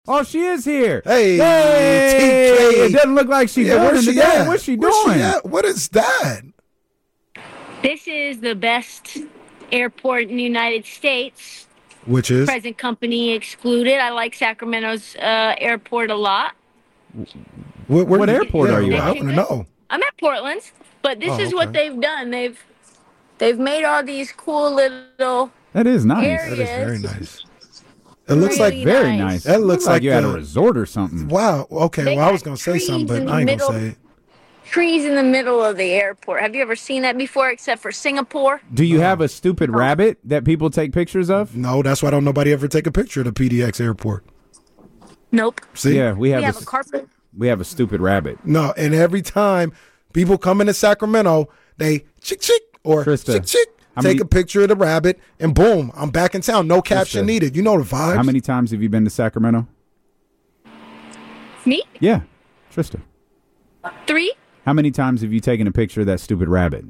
Oh, she is here. Hey, TK. It doesn't look like she's where's she at? What's she doing? What is that? This is the best airport in the United States. Which is? Present company excluded. I like Sacramento's airport a lot. What airport are you at? I want to know. I'm at Portland's, but this is what okay. they've done. They've made all these cool little That is nice. areas. That is very nice. It looks like Really Very nice. nice. That looks like you're at a the- resort or something. Wow. Okay. They Well, I was got gonna say trees something, but in the I ain't middle. gonna say it. Trees in the middle of the airport. Have you ever seen that before, except for Singapore? Do you have a stupid rabbit that people take pictures of? No, that's why don't nobody ever take a picture of the PDX airport. Nope. See? Yeah, we We have, have a carpet. we have a stupid rabbit. No, and every time people come into Sacramento, they chick or Trista, chick, how take many- a picture of the rabbit, and boom, I'm back in town. No caption needed. You know the vibes. How many times have you been to Sacramento? Me? Yeah, Trista. 3? How many times have you taken a picture of that stupid rabbit?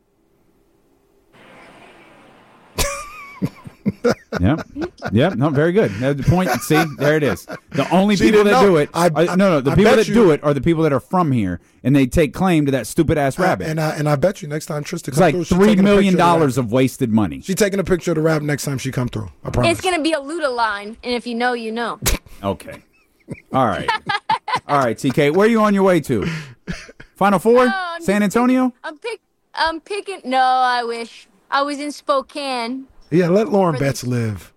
Yep. No, very good. That's the point. See, there it is. The only She people didn't that know. do it, the I people bet that you- do it are the people that are from here, and they take claim to that stupid ass rabbit. And I bet you next time Trista It's comes like through, she's $3 taking a million picture of the rabbit. of wasted money. She's taking a picture of the rabbit next time she come through. I promise. It's going to be a Luda line, and if you know, you know. Okay. All right. All right, TK. Where are you on your way to? Final Four? I'm San just Antonio? I'm picking. No, I wish I was in Spokane. Yeah, let Lauren Betts live.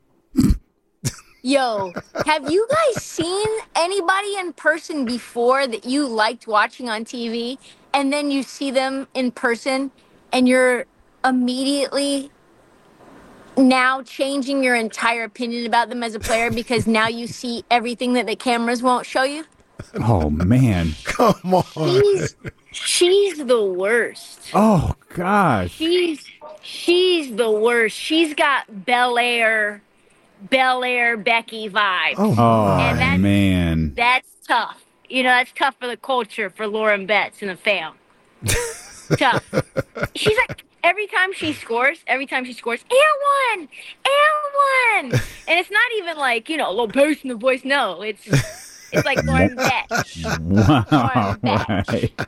Yo, have you guys seen anybody in person before that you liked watching on TV, and then you see them in person, and you're immediately now changing your entire opinion about them as a player because now you see everything that the cameras won't show you? Oh, man. Come on. She's the worst. Oh, gosh. She's the worst. She's got Bel Air Becky vibes. Oh, And that's- man. That's tough. You know, that's tough for the culture for Lauren Betts and the fam. Tough. She's like, every time she scores, and one. And it's not even like, a little bass in the voice. No, it's like Lauren Betts. Wow. Lauren Betts. Right.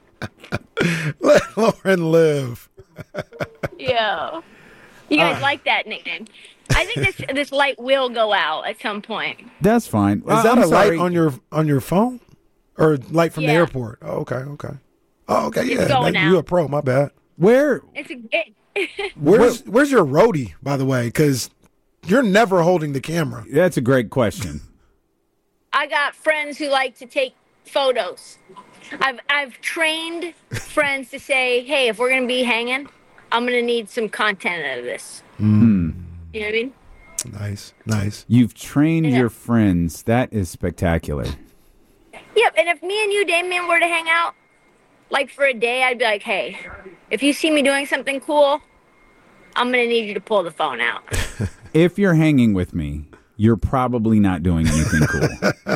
Let Lauren live. Yeah. You guys like that nickname. I think this light will go out at some point. That's fine. Is that I'm a sorry. light on your phone? Or light from the Yeah. airport? Oh, okay. Oh, okay, yeah. going You out. a pro, my bad. Where? Where's your roadie, by the way? Because you're never holding the camera. That's a great question. I got friends who like to take photos. I've trained friends to say, hey, if we're gonna be hanging, I'm gonna need some content out of this. You know what I mean? Nice. You've trained Yeah. your friends. That is spectacular. Yep, and if me and you, Damien, were to hang out, like for a day, I'd be like, hey, if you see me doing something cool, I'm going to need you to pull the phone out. If you're hanging with me, you're probably not doing anything cool.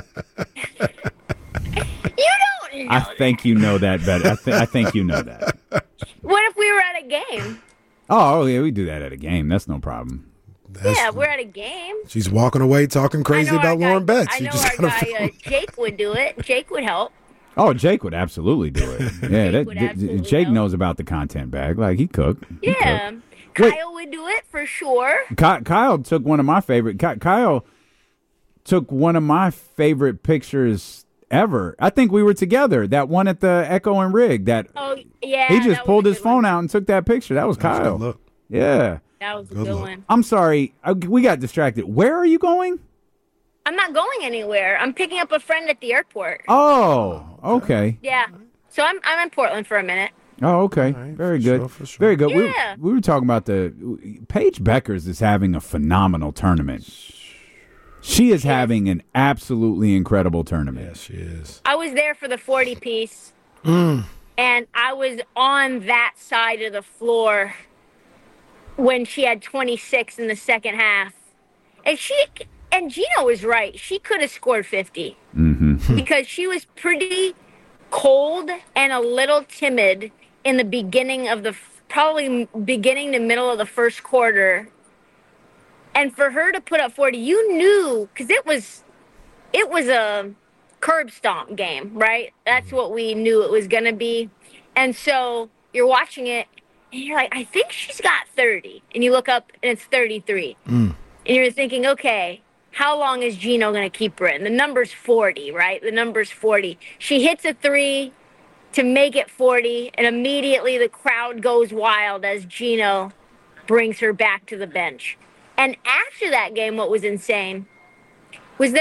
You don't know I think you know that better. I think you know that. What if we were at a game? Oh, yeah, we do that at a game. That's no problem. Yeah, we're at a game. She's walking away talking crazy I know our about Lauren guy- Betts. I You know just our gotta guy Jake would do it. Jake would help. Oh, Jake would absolutely do it. Yeah, Jake would absolutely Jake help. knows about the content bag. Like, he cooked. He Yeah. Wait. Kyle would do it for sure. Kyle took one of my favorite. Kyle took one of my favorite pictures ever. I think we were together. That one at the Echo and Rig. That Oh, yeah. he that just was pulled a his good phone one. out and took that picture. That was That's a Kyle. good look. Yeah. That was a Good good look. one. I'm sorry. We got distracted. Where are you going? I'm not going anywhere. I'm picking up a friend at the airport. Oh, okay. Yeah. So I'm in Portland for a minute. Oh, okay. right, Very for good. sure, for sure. Very good. Yeah. We were talking about Paige Beckers is having a phenomenal tournament. She is having an absolutely incredible tournament. Yes, she is. I was there for the 40 piece. And I was on that side of the floor when she had 26 in the second half. And Gino was right. She could have scored 50. Because she was pretty cold and a little timid in the beginning of probably beginning to middle of the first quarter. And for her to put up 40, you knew, because it was a curb stomp game, right? That's what we knew it was going to be. And so you're watching it and you're like, I think she's got 30. And you look up and it's 33. And you're thinking, okay, how long is Gino going to keep her in? The number's 40, right? The number's 40. She hits a 3 to make it 40, and immediately the crowd goes wild as Gino brings her back to the bench. And after that game, what was insane was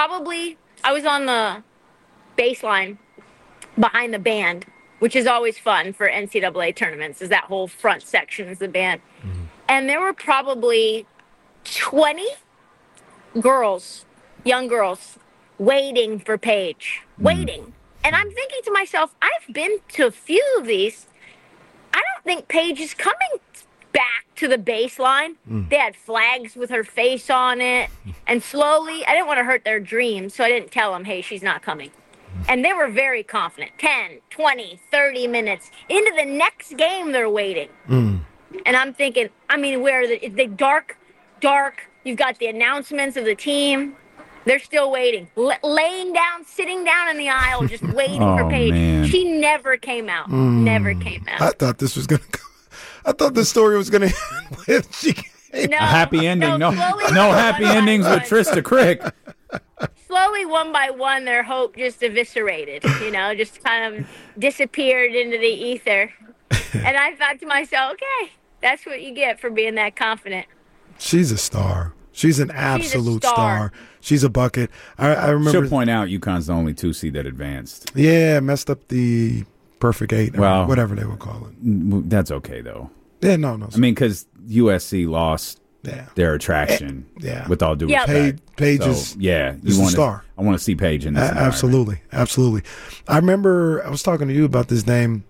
I was on the baseline behind the band, which is always fun for NCAA tournaments, is that whole front section is the band. And there were probably 20 girls, young girls, waiting for Paige. Waiting. And I'm thinking to myself, I've been to a few of these. I don't think Paige is coming back to the baseline. They had flags with her face on it. And slowly, I didn't want to hurt their dreams, so I didn't tell them, hey, she's not coming. And they were very confident. 10, 20, 30 minutes. Into the next game, they're waiting. And I'm thinking, where the dark, you've got the announcements of the team. They're still waiting. Laying down, sitting down in the aisle, just waiting for Paige. Man. She never came out. Never came out. I thought this was going to go. I thought this story was going to end with she came. No, A happy ending. No slowly, happy one by endings with one. Trista Crick. Slowly, one by one, their hope just eviscerated, just kind of disappeared into the ether. And I thought to myself, okay, that's what you get for being that confident. She's a star. She's an absolute star. She's a bucket. I remember. She'll point out UConn's the only 2 seed that advanced. Yeah, messed up the perfect 8, or Well, whatever they would call it. That's okay, though. Yeah, no. Because USC lost Yeah. their attraction. Yeah. With all due Yeah. respect. Paige So, is yeah, is the want star. I want to see Paige in this. environment. Absolutely. I remember I was talking to you about this name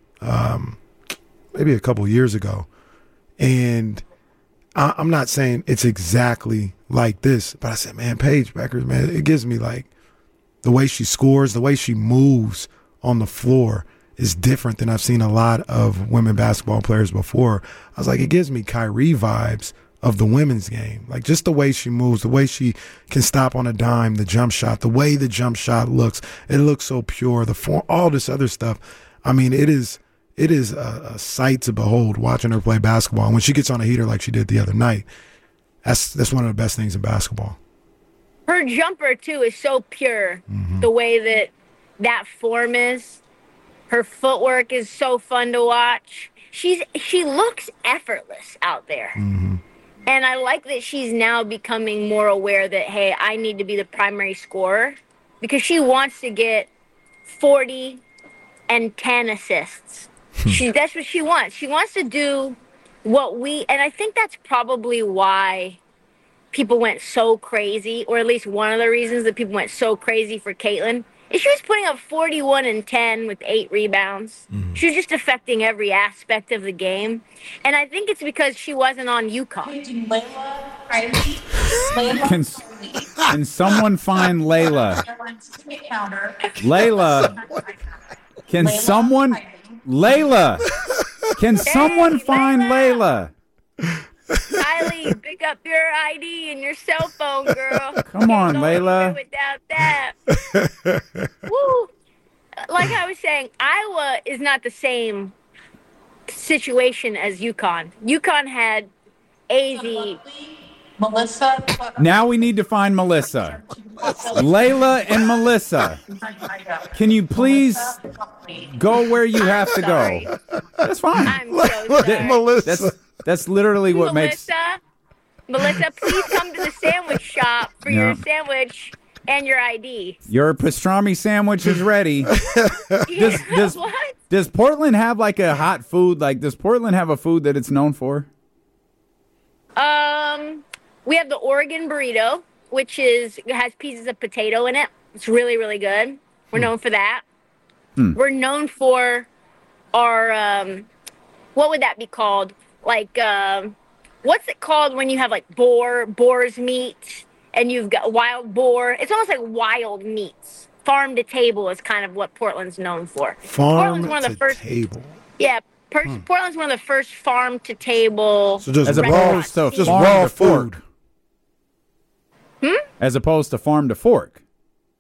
maybe a couple years ago, and I'm not saying it's exactly like this, but I said, man, Paige Bueckers, man, it gives me like the way she scores, the way she moves on the floor is different than I've seen a lot of women basketball players before. I was like, it gives me Kyrie vibes of the women's game. Like just the way she moves, the way she can stop on a dime, the jump shot, the way the jump shot looks, it looks so pure, the form, all this other stuff. I mean, it is a sight to behold watching her play basketball. And when she gets on a heater like she did the other night, that's one of the best things in basketball. Her jumper, too, is so pure, the way that form is. Her footwork is so fun to watch. She looks effortless out there. And I like that she's now becoming more aware that, hey, I need to be the primary scorer, because she wants to get 40 and 10 assists. That's what she wants. She wants to do and I think that's probably why people went so crazy, or at least one of the reasons that people went so crazy for Caitlin, is she was putting up 41 and 10 with 8 rebounds. She was just affecting every aspect of the game. And I think it's because she wasn't on UConn. Can someone find Layla? Can someone find Layla? Kylie, pick up your ID and your cell phone, girl. Come on, Can't Layla. go without that. Woo. Like I was saying, Iowa is not the same situation as UConn. UConn had AZ. Melissa. Now we need to find Melissa. Layla and Melissa. Can you please go where you have to go? That's fine. I'm so sorry. Melissa. That's literally what makes. Melissa, please come to the sandwich shop for your sandwich and your ID. Your pastrami sandwich is ready. Does Portland have like a hot food? Like, does Portland have a food that it's known for? We have the Oregon burrito, which has pieces of potato in it. It's really, really good. We're known for that. We're known for our, what would that be called? Like, what's it called when you have like boar's meat and you've got wild boar? It's almost like wild meats. Farm to table is kind of what Portland's known for. Farm Portland's one of the to first, table. Yeah, Portland's one of the first farm to table. So just As raw, opposed to just farm raw to fork. food. As opposed to farm to fork.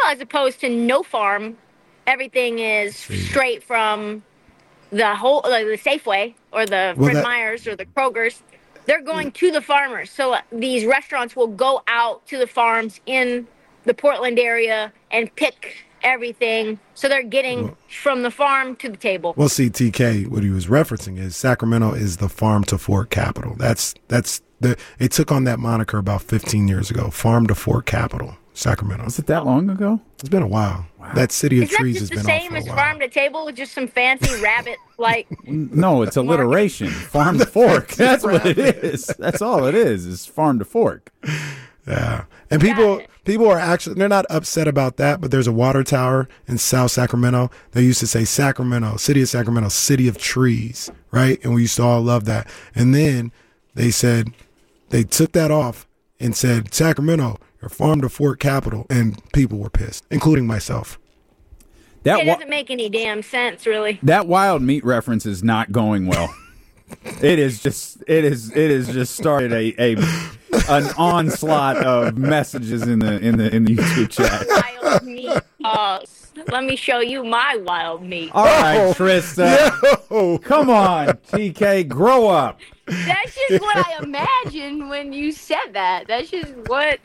as opposed to no farm. Everything is straight from the Safeway or the Fred Meyers or the Kroger's. They're going to the farmers. So these restaurants will go out to the farms in the Portland area and pick everything. So they're getting from the farm to the table. Well, see, TK, what he was referencing is Sacramento is the farm to fork capital. It took on that moniker about 15 years ago. Farm to fork capital, Sacramento. Was it that long ago? It's been a while. Wow. That city of trees has been off for a while. Is that just the same as farm to table with just some fancy rabbit No, it's alliteration. Farm to fork. That's what it is. That's all it is farm to fork. Yeah. And people are actually, they're not upset about that, but there's a water tower in South Sacramento. They used to say Sacramento, city of Sacramento, city of trees, right? And we used to all love that. And then they said, they took that off and said, Sacramento, your farm to fork capital, and people were pissed, including myself. It doesn't make any damn sense, really. That wild meat reference is not going well. It is just started an onslaught of messages in the YouTube chat. Wild meat. Let me show you my wild meat. All right, Trista. Come on, TK, grow up. That's just what I imagined when you said that. That's just what.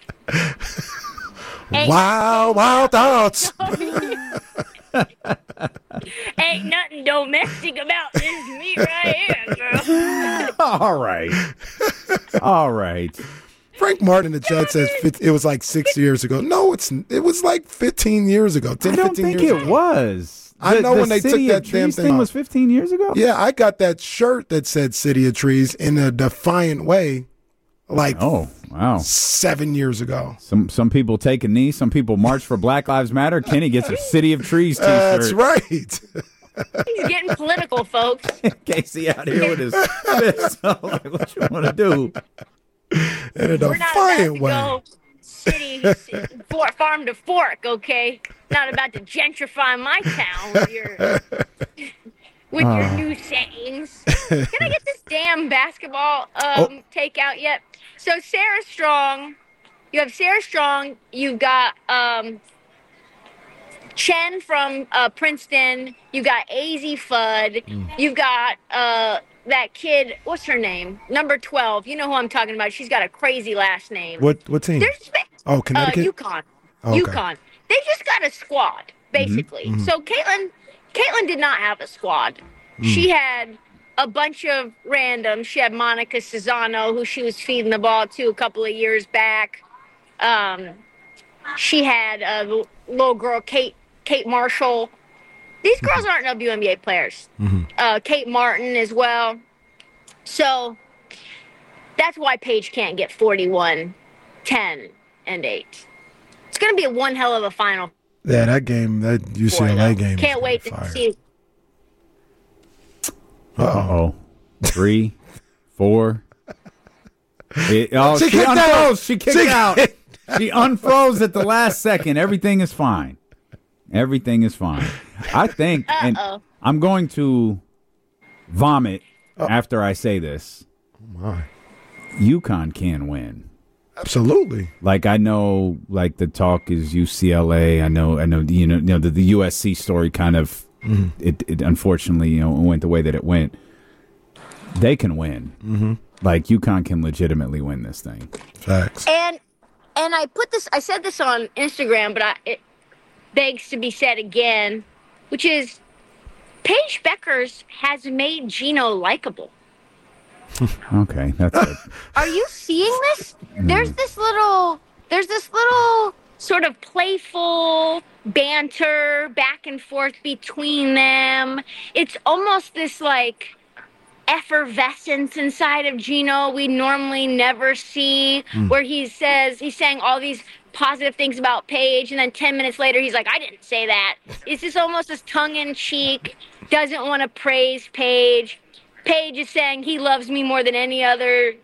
Wild thoughts. Ain't nothing domestic about this meat right here, girl. All right. Frank Martin in the chat says it was like 6 years ago. No, it was like 15 years ago. 10, I don't 15 think years it ago. was. I know when they took that damn thing off. Was 15 years ago? Yeah, I got that shirt that said City of Trees in a defiant way like 7 years ago. Some people take a knee. Some people march for Black Lives Matter. Kenny gets a City of Trees t-shirt. That's right. He's getting political, folks. Casey out here with his fist. Like, what you want to do? In a defiant way. Go farm to fork, okay? Not about to gentrify my town with your new sayings. Can I get this damn basketball takeout yet? So Sarah Strong, you've got Chen from Princeton, you've got AZ Fudd, you've got that kid, what's her name? Number 12. You know who I'm talking about. She's got a crazy last name. What team? Connecticut? UConn. Okay. UConn. They just got a squad, basically. Mm-hmm. So Caitlin did not have a squad. She had a bunch of randoms. She had Monica Cesano, who she was feeding the ball to a couple of years back. She had a little girl, Kate Marshall. These girls aren't WNBA players. Kate Martin as well. So that's why Paige can't get 41, 10, and 8. It's going to be one hell of a final. Yeah, that UCLA game. Can't wait to see. Uh-oh. 3, 4. She unfroze. She kicked out. She unfroze at the last second. Everything is fine. I think, and I'm going to vomit after I say this. Oh my! UConn can win. Absolutely. Like, I know, like, the talk is UCLA. I know. The USC story kind of it unfortunately went the way that it went. They can win. Like, UConn can legitimately win this thing. Facts. And I said this on Instagram, but it begs to be said again, which is Paige Beckers has made Gino likable. Okay, that's it. Are you seeing this? There's this little sort of playful banter back and forth between them. It's almost this like effervescence inside of Gino we normally never see, where he's saying all these positive things about Paige, and then 10 minutes later he's like, I didn't say that. It's just almost this tongue-in-cheek, doesn't want to praise Paige. Paige is saying he loves me more than any other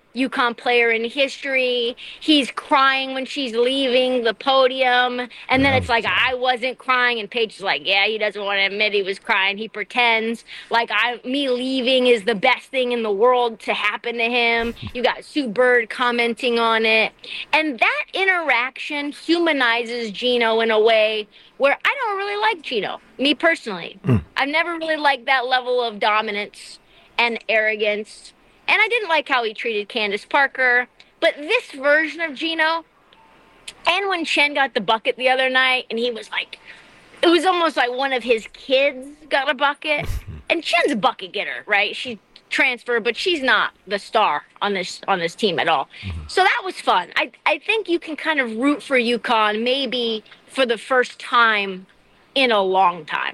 UConn player in history. He's crying when she's leaving the podium. And then it's like, I wasn't crying. And Paige is like, yeah, he doesn't want to admit he was crying. He pretends like me leaving is the best thing in the world to happen to him. You got Sue Bird commenting on it. And that interaction humanizes Gino in a way where I don't really like Gino, me personally. I've never really liked that level of dominance and arrogance. And I didn't like how he treated Candace Parker. But this version of Gino, and when Chen got the bucket the other night, and he was like, it was almost like one of his kids got a bucket. And Chen's a bucket getter, right? She transferred, but she's not the star on this team at all. So that was fun. I think you can kind of root for UConn maybe for the first time in a long time.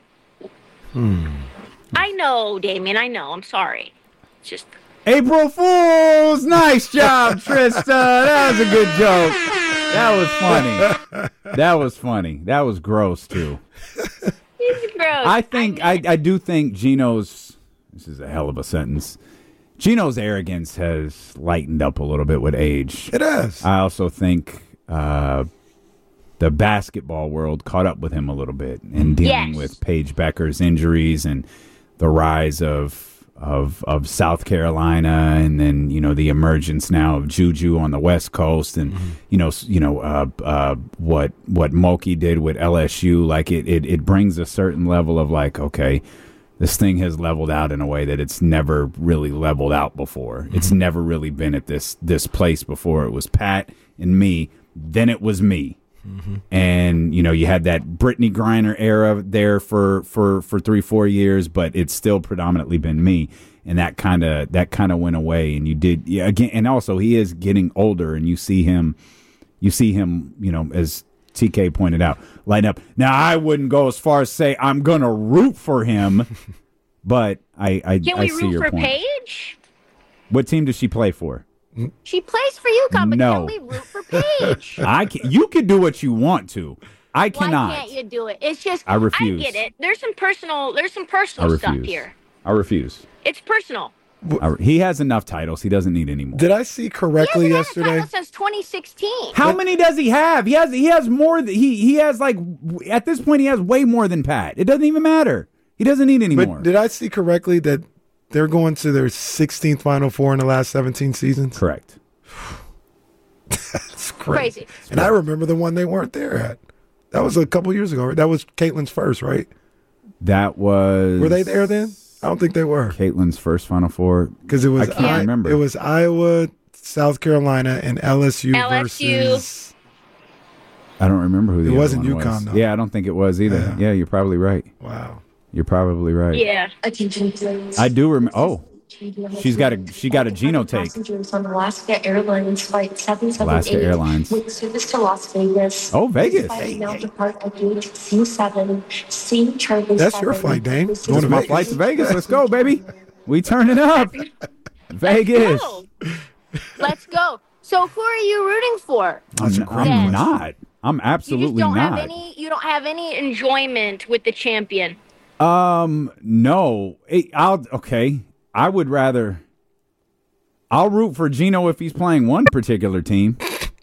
I know, Damien, I know. I'm sorry. It's just... April Fools! Nice job, Trista. That was a good joke. That was funny. That was funny. That was gross, too. It's gross. I do think Gino's, this is a hell of a sentence, Gino's arrogance has lightened up a little bit with age. It has. I also think the basketball world caught up with him a little bit in dealing with Paige Becker's injuries and the rise of South Carolina, and then the emergence now of Juju on the West Coast, and what Moki did with LSU. Like it brings a certain level of like, okay, this thing has leveled out in a way that it's never really leveled out before. It's never really been at this place before. It was Pat and me, then it was me. And you had that Brittany Griner era there for 3-4 years, but it's still predominantly been me, and that kind of went away. And you did again, and also he is getting older, and you see him, as TK pointed out, light up. Now I wouldn't go as far as say I'm gonna root for him, but I Can we see root your for point. Paige? What team does she play for? She plays for UConn, but No. can we root for Paige? You can do what you want to. I cannot. Why can't you do it? It's just I refuse. I get it. There's some personal I stuff refuse. here. I refuse. It's personal. He has enough titles. He doesn't need any more. Did I see correctly He hasn't had a yesterday? title since 2016. How many does he have? He has more. He has like at this point he has way more than Pat. It doesn't even matter. He doesn't need any more. But did I see correctly that they're going to their 16th Final Four in the last 17 seasons? Correct. That's Crazy. And I remember the one they weren't there at. That was a couple years ago. That was Caitlin's first, right? That was. Were they there then? I don't think they were. Caitlin's first Final Four? Because it was I can't remember. It was Iowa, South Carolina, and LSU versus. I don't remember who the other wasn't one UConn, was. though. Yeah, I don't think it was either. Yeah, you're probably right. Wow. You're probably right. Yeah. Attention, please. I do remember. Oh, she got a Gino take. Passengers on Alaska Airlines flight 778 Alaska Airlines. with service to Las Vegas. Oh, Vegas. Flight now depart at gate C7. C Charlie. That's your 7. flight, Dane. This Going is to My Vegas. flight to Vegas. Let's go, baby. We turning up. Vegas. Go. Let's go. So who are you rooting for? I'm not. I'm You just absolutely don't not. you don't have any enjoyment with the champion. No. Okay. I would rather. I'll root for Gino if he's playing one particular team.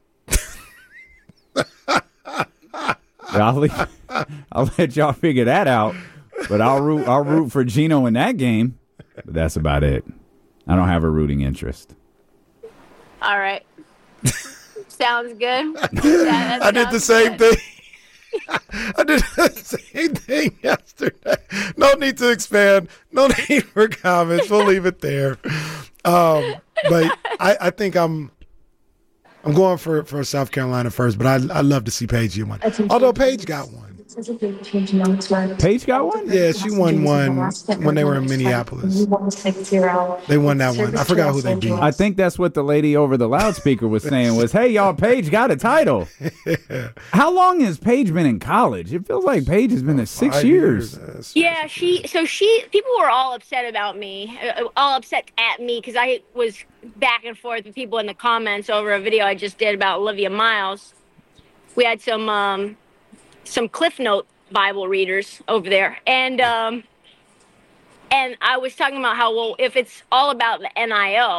I'll let y'all figure that out. But I'll root for Gino in that game. But that's about it. I don't have a rooting interest. All right. Sounds good. I did the same thing. I did the same thing yesterday. No need to expand. No need for comments. We'll leave it there. But I think I'm going for South Carolina first. But I love to see Paige get one. Although Paige got one. Paige got one? Yeah, she won one when they were in Minneapolis. They won that one. I forgot who they beat. I think that's what the lady over the loudspeaker was saying was, hey, y'all, Paige got a title. How long has Paige been in college? It feels like Paige has been there 6 5 years. Yeah, people were all upset about me, all upset at me because I was back and forth with people in the comments over a video I just did about Olivia Miles. We had some Cliff Note Bible readers over there, and I was talking about how, well, if it's all about the NIL,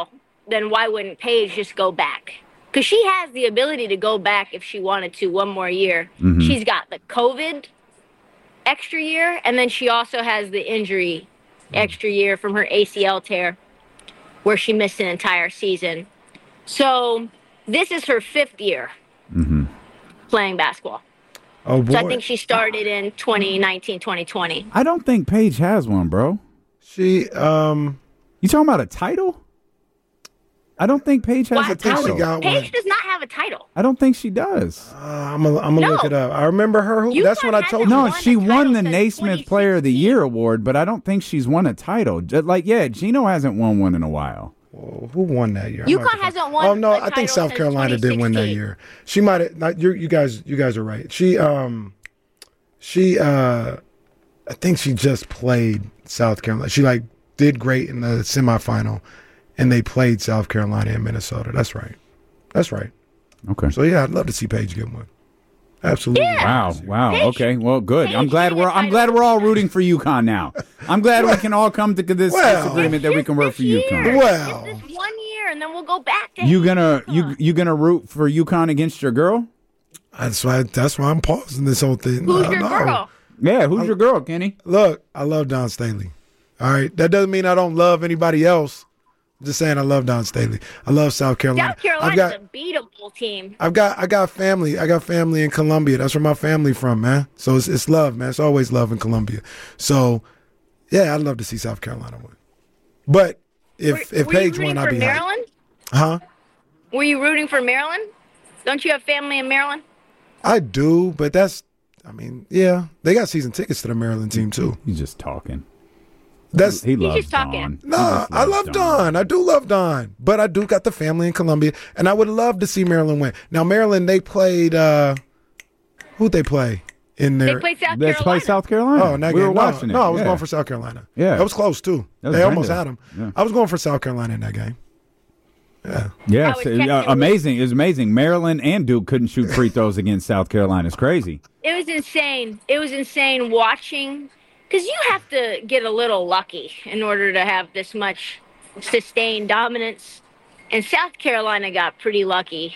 then why wouldn't Paige just go back? Because she has the ability to go back if she wanted to one more year. Mm-hmm. She's got the COVID extra year, and then she also has the injury extra year from her ACL tear, where she missed an entire season. So this is her 5th year playing basketball. Oh, boy. So I think she started in 2019, 2020. I don't think Paige has one, bro. She, You talking about a title? I don't think Paige has Why a think she title. got Paige one. does not have a title. I don't think she does. I'm gonna No. look it up. I remember her. That's UConn what I told hasn't you. No, won she a won title the since Naismith Player of the 2016. Year award, but I don't think she's won a title. Like, yeah, Gino hasn't won one in a while. Who won that year? UConn hasn't won Oh no, a I think title South since Carolina did win that 2016. year. She might have. You guys are right. I think she just played South Carolina. She did great in the semifinal, and they played South Carolina and Minnesota. That's right. Okay. So yeah, I'd love to see Paige get one. Absolutely. Yeah. Wow. Paige- Okay. Well, good. I'm Paige glad won a I'm title. glad we're all rooting for UConn now. I'm glad we can all come to this Well- agreement that we can root for This UConn. year. Well. Just this 1 year, and then we'll go back to You gonna root for UConn against your girl? That's why I'm pausing this whole thing. Who's No, your no. girl? Yeah. Who's your girl, Kenny? Look, I love Don Staley. All right, that doesn't mean I don't love anybody else. I'm just saying I love Don Staley. I love South Carolina. South Carolina's a beatable team. I got family. I got family in Columbia. That's where my family from, man. So it's love, man. It's always love in Columbia. So yeah, I'd love to see South Carolina win. But if Were you Paige rooting won, I'd for be happy. Maryland? Huh? Were you rooting for Maryland? Don't you have family in Maryland? I do, but yeah, they got season tickets to the Maryland team too. He's just talking. That's He loves just talking. Dawn. He Nah, just I loves love Don. I do love Don. But I do got the family in Columbia, and I would love to see Maryland win. Now, Maryland, they played, who'd they play in They there? played South Let's play Carolina. South Carolina. Oh, in that we game. were watching it. No, I was Yeah. going for South Carolina. Yeah. That was close, too. That was They almost Brenda. had them. Yeah. I was going for South Carolina in that game. Yeah. Yeah, I was texting amazing. It was amazing. Maryland and Duke couldn't shoot free throws against South Carolina. It's crazy. It was insane. It was insane watching, because you have to get a little lucky in order to have this much sustained dominance. And South Carolina got pretty lucky.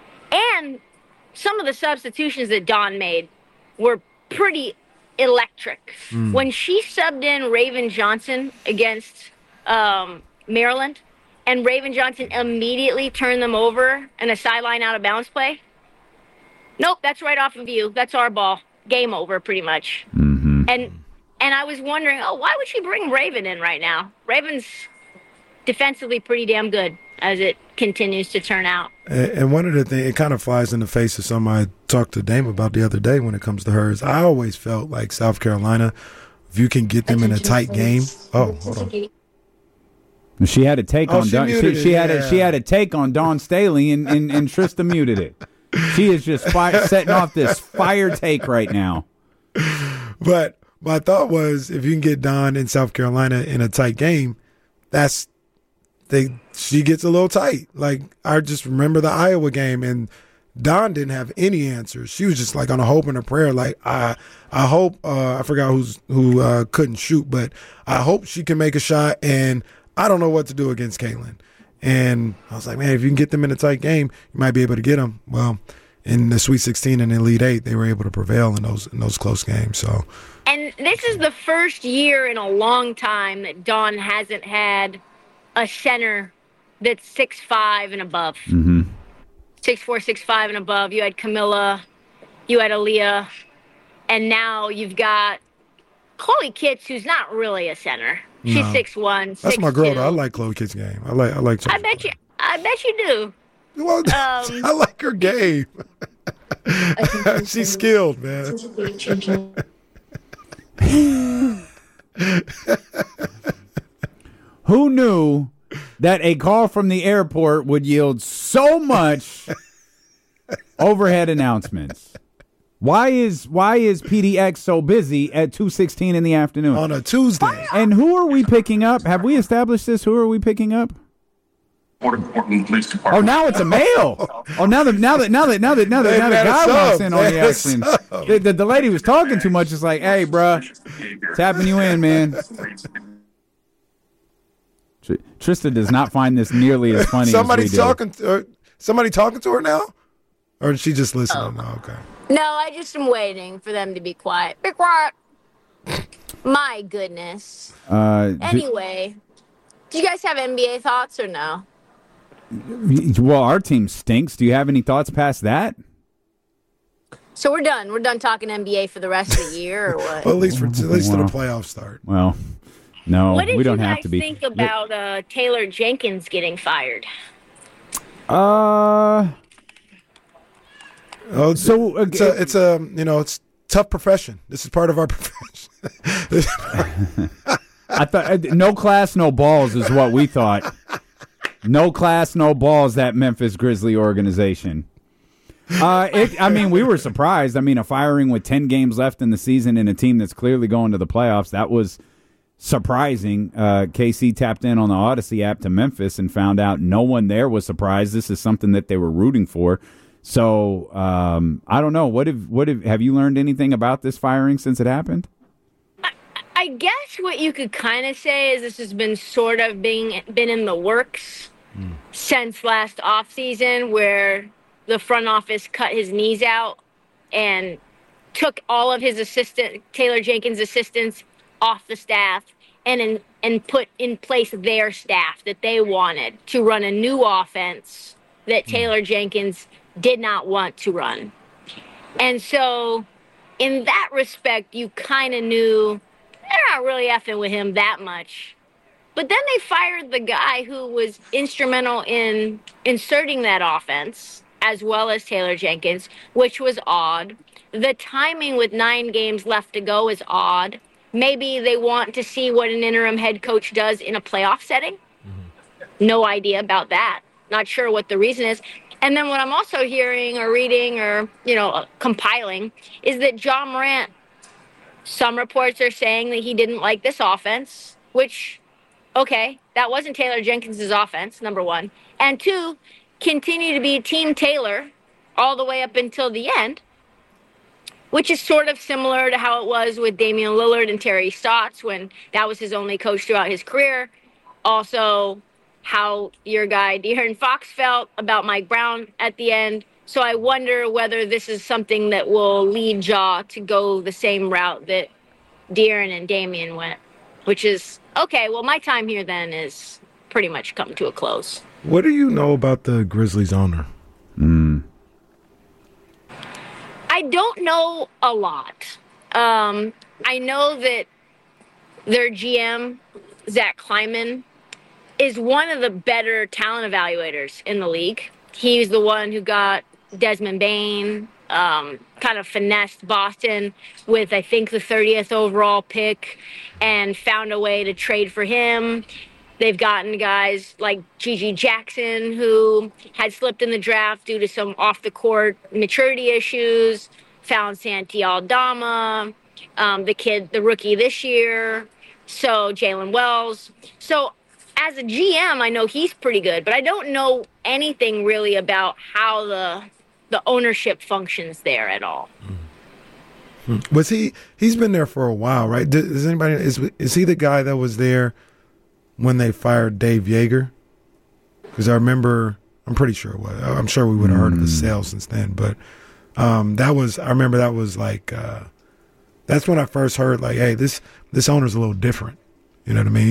And some of the substitutions that Dawn made were pretty electric. When she subbed in Raven Johnson against Maryland, and Raven Johnson immediately turned them over in a sideline out of bounds play. Nope, that's right off of you. That's our ball. Game over, pretty much. Mm-hmm. And I was wondering, why would she bring Raven in right now? Raven's defensively pretty damn good as it continues to turn out. And one of the things, it kind of flies in the face of something I talked to Dame about the other day when it comes to hers. I always felt like South Carolina, if you can get them in a tight game. Oh, hold on. She had a take on she Don. muted She it, had a take on Dawn Staley, and Trista muted it. She is just setting off this fire take right now. But my thought was, if you can get Don in South Carolina in a tight game, she gets a little tight. Like, I just remember the Iowa game, and Don didn't have any answers. She was just like on a hope and a prayer. Like, I hope I forgot who couldn't shoot, but I hope she can make a shot. And I don't know what to do against Caitlin. And I was like, man, if you can get them in a tight game, you might be able to get them. Well, in the Sweet 16 and Elite 8, they were able to prevail in those close games. So, And this is the first year in a long time that Dawn hasn't had a center that's 6'5" and above. Mm-hmm. 6'4", 6'5" and above. You had Camilla, you had Aaliyah, and now you've got Chloe Kitts, who's not really a center. She's No. 6'1", that's my girl, 6'2". though. I like Chloe Kitts' game. I like. I bet you do. Well, I like her game. She's skilled, man. Who knew that a call from the airport would yield so much overhead announcements? Why is PDX so busy at 2:16 in the afternoon On a Tuesday. And who are we picking up? Have we established this? Who are we picking up? Portland Police Oh, Department. now it's a male. Oh, now the guy walks in on the action. The lady was talking too much. It's like, hey, bruh, tapping you in, man. Trista does not find this nearly as funny Somebody as we do. somebody talking to her now? Or is she just listening? Oh, okay. No, I just am waiting for them to be quiet. Be quiet. My goodness. Anyway, do you guys have NBA thoughts or no? Well, our team stinks. Do you have any thoughts past that? So we're done. We're done talking NBA for the rest of the year, or what? Well, at least to the playoffs start. Well, no, What did we don't you have guys to be. think about Taylor Jenkins getting fired? So it's tough profession. This is part of our profession. I thought no class, no balls is what we thought. No class, no balls. That Memphis Grizzly organization. We were surprised. I mean, a firing with 10 games left in the season in a team that's clearly going to the playoffs. That was surprising. KC tapped in on the Odyssey app to Memphis and found out no one there was surprised. This is something that they were rooting for. So I don't know. Have you learned anything about this firing since it happened? I guess what you could kind of say is this has been sort of been in the works since last offseason, where the front office cut his knees out and took all of his Taylor Jenkins' assistants off the staff and put in place their staff that they wanted to run a new offense that Taylor Jenkins did not want to run. And so in that respect, you kind of knew they're not really effing with him that much. But then they fired the guy who was instrumental in inserting that offense, as well as Taylor Jenkins, which was odd. The timing with 9 games left to go is odd. Maybe they want to see what an interim head coach does in a playoff setting. No idea about that. Not sure what the reason is. And then what I'm also hearing or reading or, compiling is that John Morant, some reports are saying that he didn't like this offense, which, okay, that wasn't Taylor Jenkins' offense, number one. And 2, continue to be Team Taylor all the way up until the end, which is sort of similar to how it was with Damian Lillard and Terry Stotts when that was his only coach throughout his career. Also, how your guy De'Aaron Fox felt about Mike Brown at the end. So I wonder whether this is something that will lead Ja to go the same route that De'Aaron and Damian went, which is, okay, well, my time here then is pretty much come to a close. What do you know about the Grizzlies owner? I don't know a lot. I know that their GM, Zach Kleiman, is one of the better talent evaluators in the league. He's the one who got Desmond Bain, kind of finessed Boston with, I think, the 30th overall pick and found a way to trade for him. They've gotten guys like Gigi Jackson, who had slipped in the draft due to some off-the-court maturity issues, found Santi Aldama, the rookie this year, so Jalen Wells. So as a GM, I know he's pretty good, but I don't know anything really about how the ownership functions there at all. Was he's been there for a while, right? Is he the guy that was there when they fired Dave Yeager? Because I'm pretty sure it was. I'm sure we would have heard of the sale since then, but I remember that was like, that's when I first heard like, hey, this owner's a little different. You know what I mean?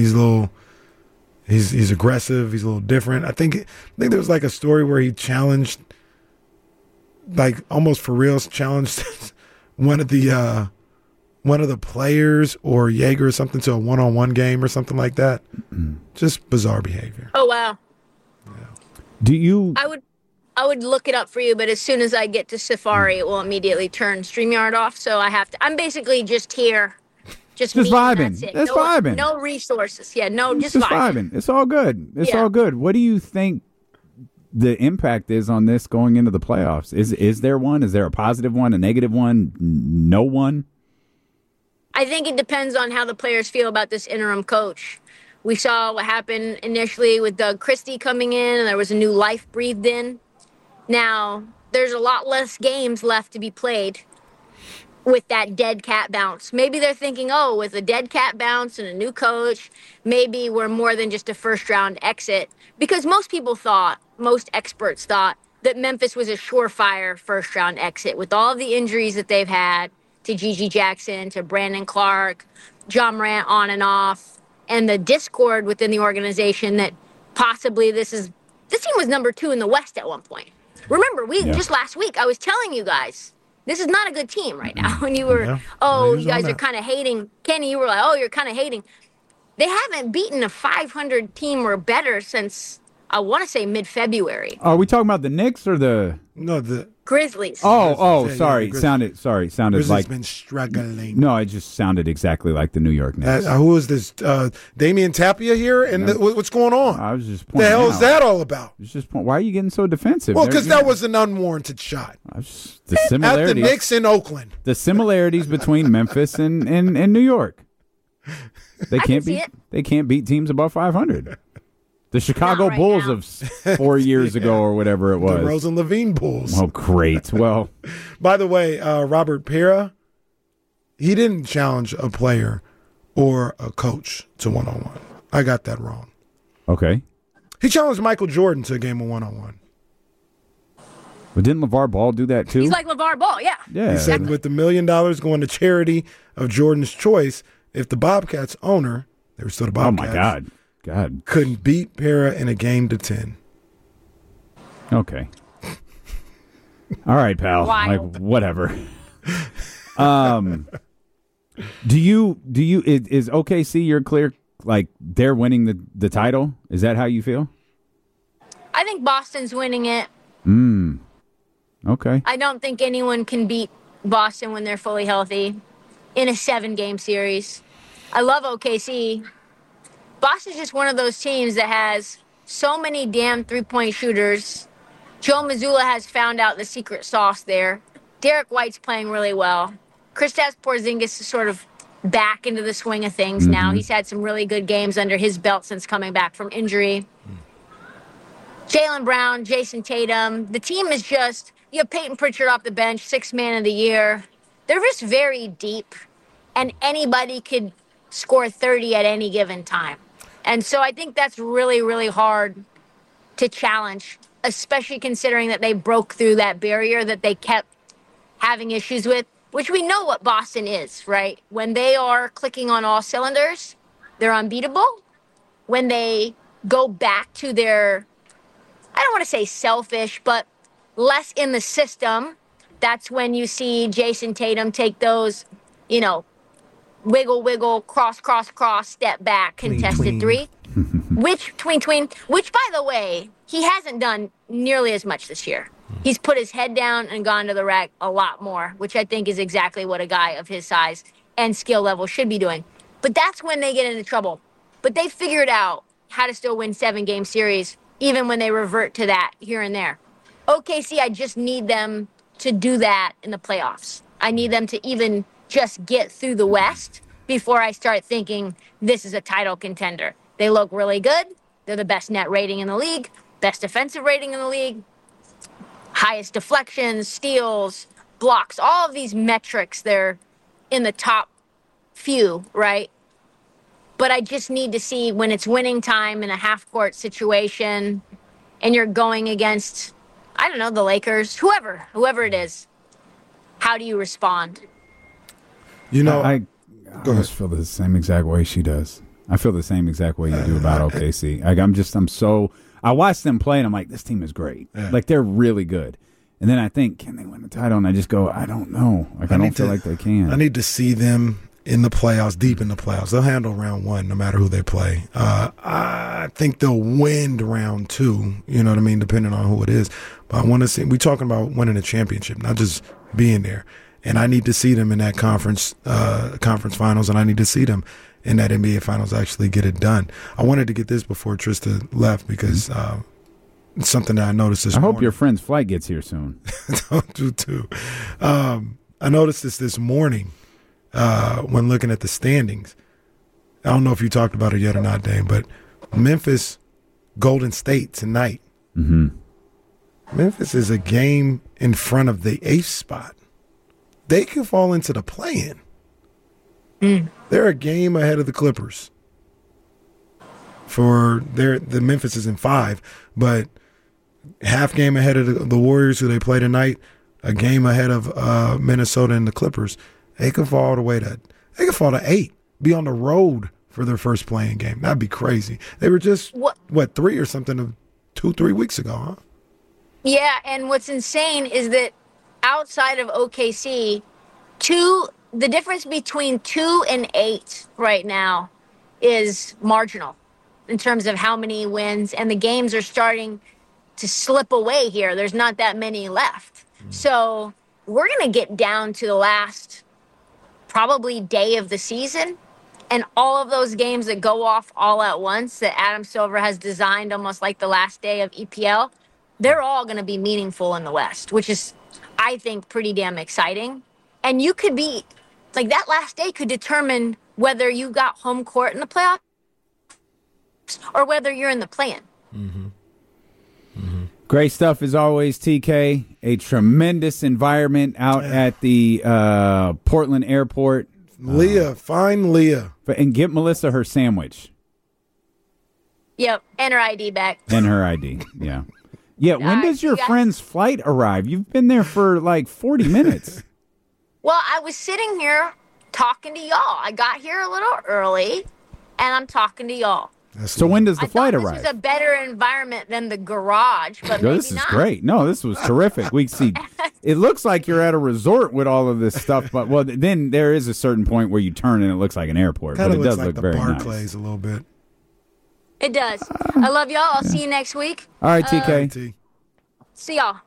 He's aggressive. He's a little different. I think there was like a story where he challenged, like almost for real, challenged one of the players or Yeager or something to a one-on-one game or something like that. Just bizarre behavior. Oh wow. Yeah. Do you? I would look it up for you, but as soon as I get to Safari, it will immediately turn StreamYard off. So I'm basically just here. Just vibing. That's vibing. No resources. Yeah, just vibing. It's all good. It's all good. What do you think the impact is on this going into the playoffs? Is there one? Is there a positive one, a negative one, no one? I think it depends on how the players feel about this interim coach. We saw what happened initially with Doug Christie coming in, and there was a new life breathed in. Now, there's a lot less games left to be played. with that dead cat bounce. Maybe they're thinking, oh, with a dead cat bounce and a new coach, maybe we're more than just a first round exit. Because most experts thought that Memphis was a surefire first round exit with all of the injuries that they've had to Gigi Jackson, to Brandon Clark, John Morant on and off, and the discord within the organization that possibly this team was number 2 in the West at one point. Remember, just last week I was telling you guys, this is not a good team right now. And you were, you guys are kind of hating. Kenny, you were like, oh, you're kind of hating. They haven't beaten a 500 team or better since, I want to say, mid-February. Are we talking about the Knicks or the... No, the Grizzlies. Sorry. Sounded Grizzlies like... been struggling. No, it just sounded exactly like the New York Knicks. Who is this? Damian Tapia here? And what's going on? I was just pointing out. The hell is that all about? Why are you getting so defensive? Well, because that was an unwarranted shot. The similarities. At the Knicks in Oakland. The similarities between Memphis and New York. They can't beat teams above 500. The Chicago Bulls of 4 years ago or whatever it was. The Rose and Levine Bulls. Oh, great. Well, by the way, Robert Pera, he didn't challenge a player or a coach to one-on-one. I got that wrong. Okay. He challenged Michael Jordan to a game of one-on-one. But didn't LeVar Ball do that too? He's like LeVar Ball, yeah. Yeah. He said with the $1 million going to charity of Jordan's choice, if the Bobcats owner, they were still the Bobcats. Oh, my God. Couldn't beat Pera in a game to 10. Okay. All right, pal. Wild. Like, whatever. Do you is OKC you're clear, like they're winning the title? Is that how you feel? I think Boston's winning it. Okay. I don't think anyone can beat Boston when they're fully healthy in a 7-game series. I love OKC. Boston's just one of those teams that has so many damn three-point shooters. Joe Mazzulla has found out the secret sauce there. Derek White's playing really well. Kristaps Porzingis is sort of back into the swing of things now. He's had some really good games under his belt since coming back from injury. Jaylen Brown, Jason Tatum. The team is just, you have Peyton Pritchard off the bench, 6th man of the year. They're just very deep, and anybody could score 30 at any given time. And so I think that's really, really hard to challenge, especially considering that they broke through that barrier that they kept having issues with, which we know what Boston is, right? When they are clicking on all cylinders, they're unbeatable. When they go back to their, I don't want to say selfish, but less in the system, that's when you see Jason Tatum take those, wiggle, cross, step back, contested three. Which, by the way, he hasn't done nearly as much this year. He's put his head down and gone to the rack a lot more, which I think is exactly what a guy of his size and skill level should be doing. But that's when they get into trouble. But they figured out how to still win 7-game series, even when they revert to that here and there. OKC, I just need them to do that in the playoffs. I need them to even just get through the West before I start thinking this is a title contender. They look really good. They're the best net rating in the league, best defensive rating in the league, highest deflections, steals, blocks, all of these metrics, they're in the top few, right? But I just need to see when it's winning time in a half-court situation and you're going against, I don't know, the Lakers, whoever it is, how do you respond? I almost feel the same exact way she does. I feel the same exact way you do about OKC. I watch them play and I'm like, this team is great. Yeah. Like, they're really good. And then I think, can they win the title? And I just go, I don't know. Like, I don't feel like they can. I need to see them in the playoffs, deep in the playoffs. They'll handle round 1 no matter who they play. I think they'll win round 2, you know what I mean, depending on who it is. But I want to see, we're talking about winning a championship, not just being there. And I need to see them in that conference finals, and I need to see them in that NBA finals actually get it done. I wanted to get this before Trista left because it's something that I noticed this morning. I hope your friend's flight gets here soon. Don't do too. I noticed this morning when looking at the standings. I don't know if you talked about it yet or not, Dane, but Memphis, Golden State tonight. Mm-hmm. Memphis is a game in front of the 8th spot. they can fall into the play-in. They're a game ahead of the Clippers. The Memphis is in 5, but half game ahead of the Warriors, who they play tonight, a game ahead of Minnesota and the Clippers. They could fall all the way to 8, be on the road for their first playing game. That'd be crazy. They were just, what 3 or something 2-3 weeks ago, huh? Yeah, and what's insane is that outside of OKC, the difference between 2 and 8 right now is marginal in terms of how many wins, and the games are starting to slip away here. There's not that many left. So we're going to get down to the last probably day of the season, and all of those games that go off all at once that Adam Silver has designed almost like the last day of EPL, they're all going to be meaningful in the West, which is, I think, pretty damn exciting. And you could be, like, that last day could determine whether you got home court in the playoffs or whether you're in the play-in. Great stuff as always, TK. A tremendous environment out at the Portland airport. Leah, find Leah. And get Melissa her sandwich. Yep, and her ID back. And her ID, yeah. Yeah, when does your friend's flight arrive? You've been there for like 40 minutes. Well, I was sitting here talking to y'all. I got here a little early, and I'm talking to y'all. So when does the flight arrive? This was a better environment than the garage, but no, maybe this is not. great. No, this was terrific. We see. It looks like you're at a resort with all of this stuff, but then there is a certain point where you turn and it looks like an airport. Kind of but it does looks like look the very Barclays nice. a little bit. It does. I love y'all. I'll see you next week. All right, TK. T. See y'all.